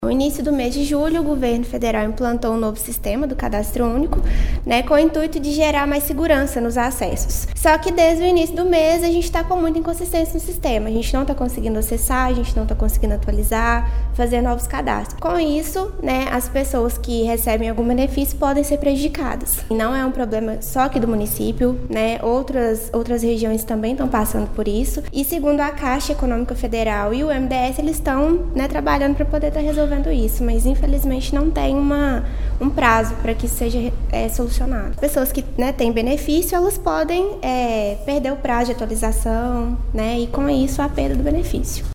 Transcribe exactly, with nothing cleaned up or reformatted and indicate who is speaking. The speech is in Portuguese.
Speaker 1: No início do mês de julho, o governo federal implantou um novo sistema do Cadastro Único, né, com o intuito de gerar mais segurança nos acessos. Só que desde o início do mês a gente está com muita inconsistência no sistema. A gente não está conseguindo acessar, a gente não está conseguindo atualizar, fazer novos cadastros. Com isso, né, as pessoas que recebem algum benefício podem ser prejudicadas. E não é um problema só aqui do município, né, outras, outras regiões também estão passando por isso. E segundo a Caixa Econômica Federal e o M D S, eles estão, né, trabalhando para poder estar resolvendo isso, mas infelizmente não tem uma, um prazo para que isso seja é, solucionado. Pessoas que, né, têm benefício, elas podem é, perder o prazo de atualização, né, e com isso a perda do benefício.